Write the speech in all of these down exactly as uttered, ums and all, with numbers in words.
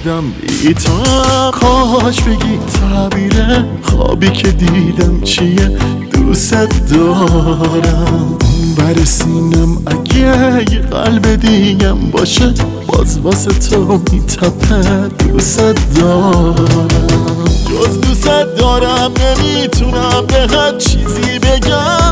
شدم بی تو. کاش بگی تعبیر خوابی که دیدم چیه، دوست دارم. بر سینم اگه یه قلب دیگم باشه، باز واسه تو میتپه، دوست دارم. جز دوست دارم نمیتونم به هر چیزی بگم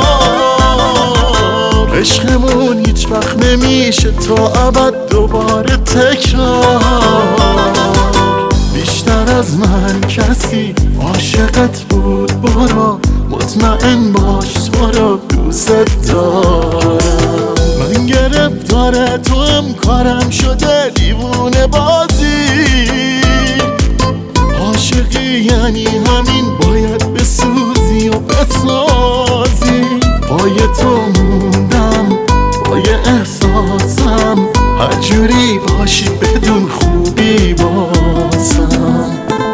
نه. عشقمون هیچ وقت نمیشه تا ابد دوباره تکرار. بیشتر از من کسی عاشقت بود، برو مطمئن باش تو رو دوست دارم. من گرفتار تو هم کارم شده دیوونه بازی. عاشقی یعنی همین، باید بسوزی و بسازی. پای تو موندم پای احساسم، هر جوری باشی بدون خوبی بازم.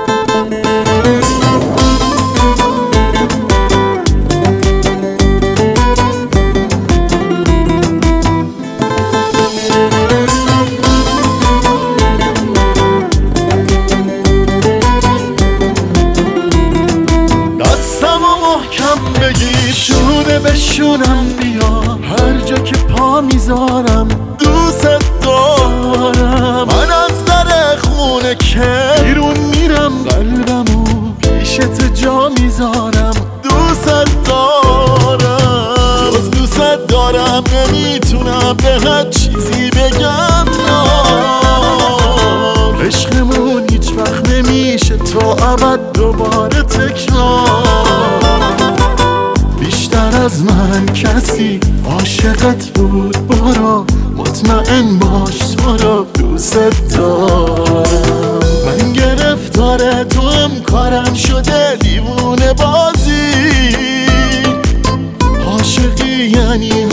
بگی شونه بشونم بیا، هر جا که پا میذارم دوست دارم. من از در خونه که بیرون میرم، قلبمو پیش تو جا میذارم، دوست دارم. جز دوست دارم نمیتونم به هر چیزی بگم نه. عشقمون هیچ وقت نمیشه تا ابد دوباره تکرار. بیشتر از من کسی عاشقت بود، برو مطمئن باش تو رو دوست دارم. من گرفتار تو هم کارم شده دیوونه بازی. عاشقی یعنی